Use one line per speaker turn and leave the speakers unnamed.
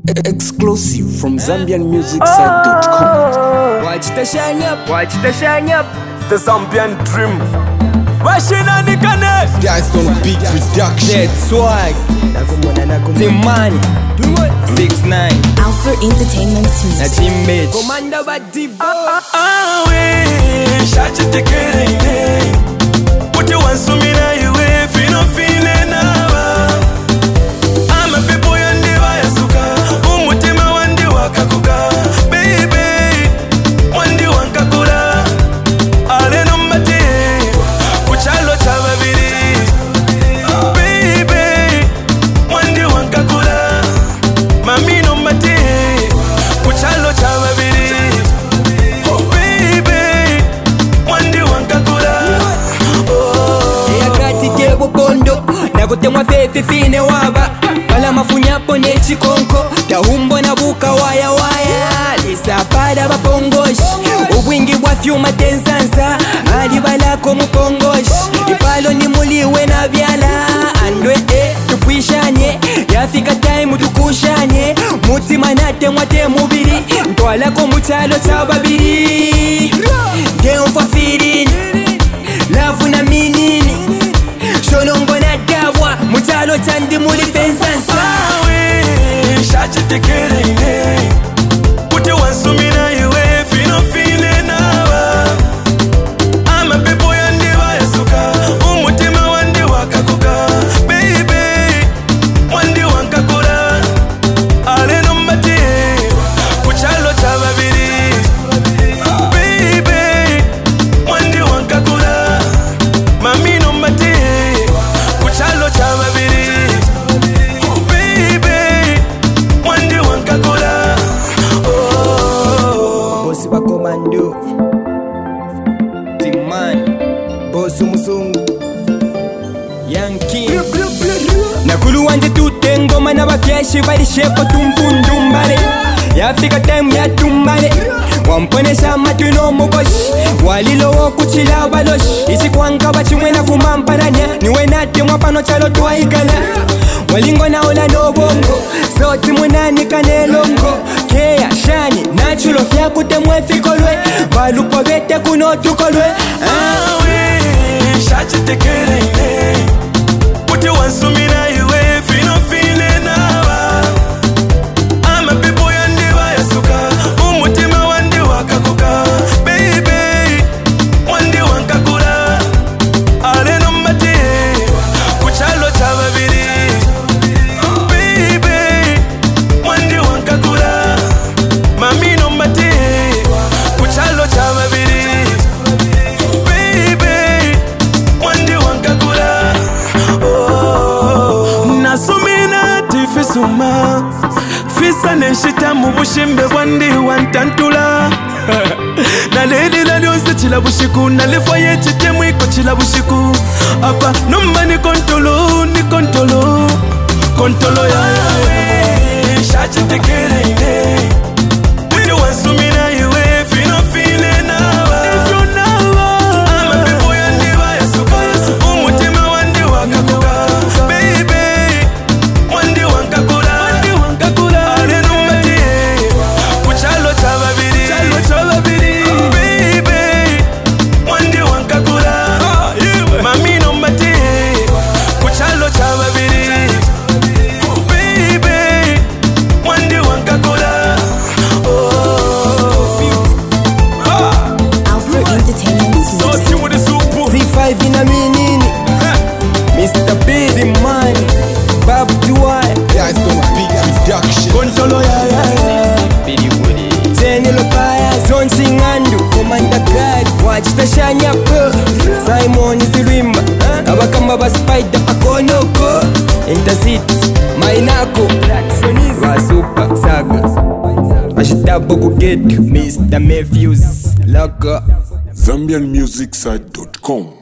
Exclusive from ZambianMusicSite.com.
Watch the shine up, watch the shine up.
The Zambian dream. Washina Nikane.
That's on Big Production.
Dead swag. The money. 6ix9ine.
Alpha Entertainment Tuesday.
Na team bitch.
Commander Badivo. We shot you take it. What you want to me now? You if you no feeling now. I'm a people and the Vayasuka. Umutima wandi wakakuka. Baby, wandi wankakura. Ale numbati. Kuchalo chavabiri. Baby, wandi wankakura. Mami numbati. Kuchalo chavabiri. Oh baby, wandi wankakura.
Yakatike bukondo. Nakutemwa fefe fine waba. Wala mafunyapo ne chikonko. Tahumbo na buka waya waya. Lisapada bapongosh. Ubwingi bwa fyuma tensansa. Ali balako mupongosh. Ipalo ni muliwe na byala. Andwe tukwishanye. Yafika time tukushanye. Mutima natemwa temubiri. Ntwalako muchalo chababiri. Game for feeding. Love na minini. Shonongo na dawa. Muchalo chandi muli fensansa.
Shachi tekere ine. Ute wansumina iwe fino fine nawa. Ama pepo yandi Vayasuka. Umutima wandi wakakuka. Baby, wandi wankakura. Ale numbati. Kuchalo chababiri. Baby, wandi wankakura. Mami numbati. Kuchalo chababiri.
Bosi wa komando Timani Bosi musungu Yankee Nakulu wanje tute ngoma na bafyeshi bali shepo tumbundumbale Yafika time ya tumbale Wamponesha matuno muboshi Walilo wokuchila baloshi Isi kwanga bachimwe na kumamparanya Niwe nate mwapano chalo tuwaikala Walingo na ola no bongo Soti munani kanelongo Kea shani Nachulo fya kutemwe fikolwe Balupo bete kuno tukolwe
Shachi tekere ine. Ute wansumina iwe fino fine nawa. Ama pepo yandi Vayasuka. Umutima wandi wakakuka. Baby, wandi wankakura. Ale numbati. Kuchalo chababiri. Baby, wandi wankakura. Mami numbati. Kuchalo chababiri. Baby, wandi wankakura. Nasumina tifisuma. Fisa neshita mubushimbe wandi wantantula. Na leli la lyonse chila bushiku. Na lefoye chite mwiko chila bushiku. Apa numba ni kontolo, ni kontolo. Kontolo ya shachi tekere ine. Ute wansumina iwe fino fine nawa. Ama pepo yandi Vayasuka. Umutima wandi wakakuka. Baby, wandi wankakura. Ale numbati. Kuchalo chababiri. Baby, wandi wankakura. Mami numbati. Kuchalo chababiri. Baby, wandi wankakura.
Alpha Entertainment Tuesday.
Soti with the supu.
Z5 ina minini Mr. B Timani Babu Duai
That's on Big Production.
Kontolo ya.
Zeni Lopaya Zonsi Ngandu Komanda God Watch the shine up Simon Zilwimba Abakamba ba Spider Akonoko Intercity Mainako Wasupa Saga Ashitabo Kugetu Mr. Matthews Laka
ZambianMusicSite.com.